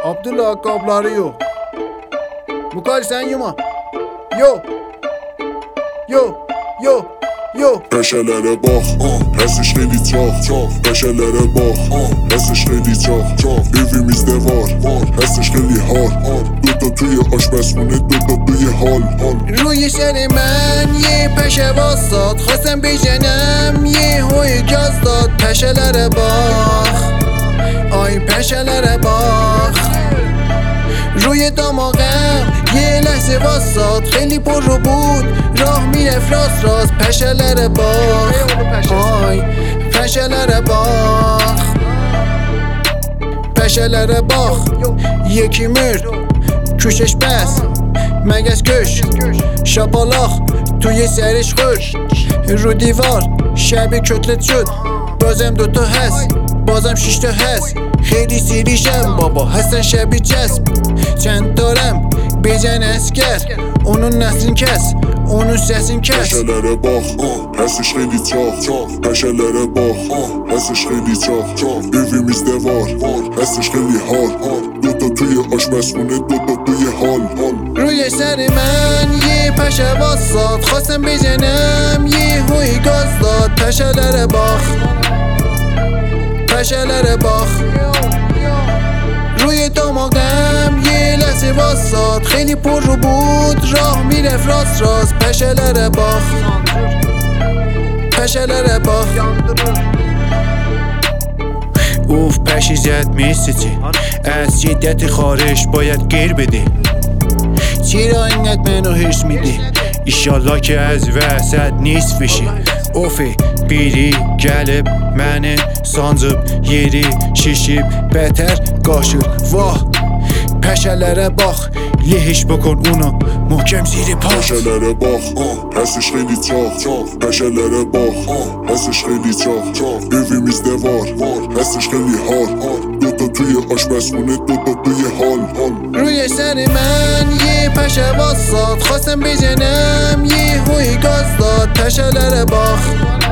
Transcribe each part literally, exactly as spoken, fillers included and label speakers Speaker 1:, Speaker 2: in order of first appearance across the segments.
Speaker 1: Abdullah qabları yox. Mukal sen yuma. Yo. Yo. Yo. Yo.
Speaker 2: Peşelere bak, həsiş xeyli çox, peşelere bak, həsiş xeyli çox, evimizde var, həsiş xeyli har, دوتا توی آشپزخونه دوتا توی حال.
Speaker 1: روی سر من یه پشه واساد، خواستم بجنم یه هوی گاز داد. پشلر باخ، آی پشلر باخ، روی دماغم یه لحظه واساد، خیلی پر رو بود راه میرفت راست راست. پشلر باخ، آی پشلر باخ، پشلر باخ. یکی مرد کوشش بس، مگس کش شاپالاخ توی سرش خوش. رو دیوار شبی کتلت شد، بازم دوتا هست، بازم شیشتا هست. خیلی سیریشم بابا هستن شبی چسب. چند دارم بزن اسکر، اونو نسلین کس، اونو سسین کس.
Speaker 2: پشلere bak, həsiş xeyli çox, peşelere bak, həsiş xeyli çox, evimizde var, həsiş xeyli har, دوتا توی آشپزخونه دوتا توی حال.
Speaker 1: روی سر من یه پشه واساد، خواستم بزنم یه هوی گاز داد. پشلر باخ، پشلر باخ، روی دماغم یه لحظه واساد، خیلی پر رو بود راه میرفت راست راست. پشلر باخ، پشلر باخ. اوف پشی زد میسیچی، از شدت خارش باید گیر بدی. چرا اینقدر منو هرس میدی؟ ایشالله که از وسط نیست بشی. اوفی بیری gəlib məni sancıb yeri şişib bətər qaşır. Vah pəşələrə bax, lehiş bokon onu möhkəm ziri pax.
Speaker 2: Peşelere bak, həsiş xeyli çox, peşelere bak, həsiş xeyli çox, evimizde var, həsiş xeyli har, دوتا توی آشپزخونه دوتا توی حال.
Speaker 1: روی سر من یه پشه واساد، خواستم بزنم یه هوی گاز داد. پشلر باخ،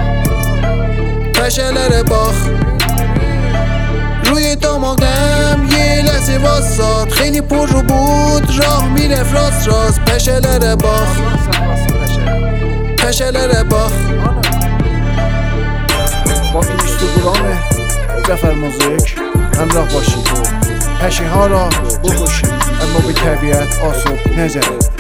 Speaker 1: پشلر باخ، روی دماغم یه لحظه واساد، خیلی پر رو بود راه میرفت راست راست. پشلر باخ، پشلر باخ. با اینستاگرام جعفر موزیک همراه باشید، پشه ها را بکشید اما به طبیعت آسیب نزنید.